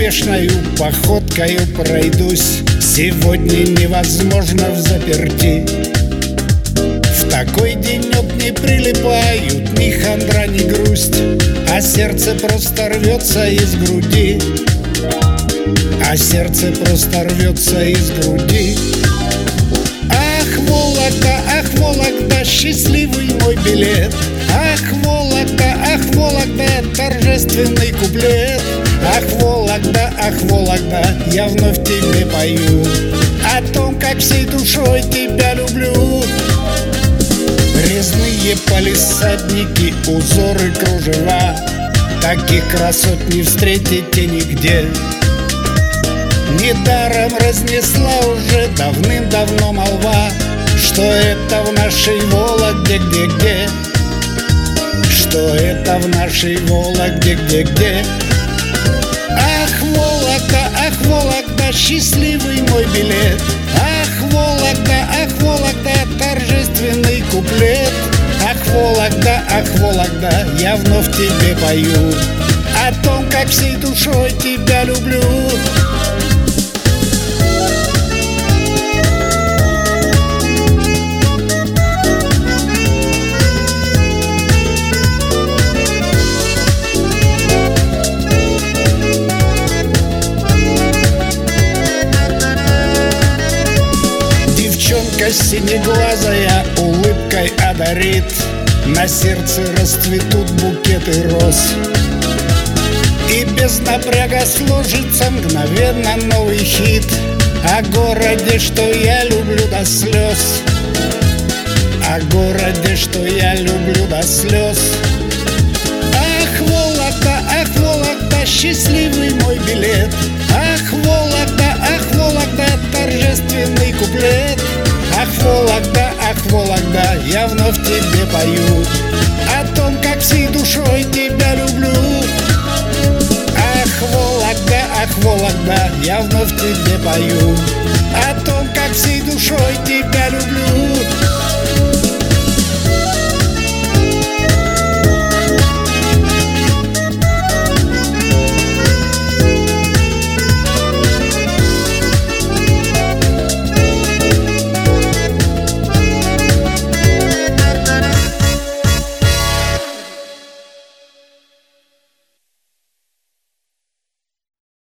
неспешною походкою пройдусь. Сегодня невозможно взаперти. В такой денек не прилипают ни хандра, ни грусть, а сердце просто рвется из груди. А сердце просто рвется из груди. Ах, Вологда, счастливый мой билет. Ах, Вологда, торжественный куплет. Ах, Вологда, я вновь тебе пою о том, как всей душой тебя люблю. Резные палисадники, узоры, кружева, таких красот не встретите нигде. Недаром разнесла уже давным-давно молва, что это в нашей Вологде где-где, что это в нашей Вологде где-где. Ах, Вологда, счастливый мой билет. Ах, Вологда, торжественный куплет. Ах, Вологда, я вновь тебе пою о том, как всей душой тебя люблю. Девчонка синеглазая улыбкой одарит, на сердце расцветут букеты роз, и без напряга сложится мгновенно новый хит о городе, что я люблю до слез. О городе, что я люблю до слез. Ах, Вологда, счастливый мой билет. Ах, Вологда, торжественный куплет. Ах, Вологда, я вновь тебе пою о том, как всей душой тебя люблю. Ах, Вологда, я вновь тебе пою о том, как всей душой тебя люблю.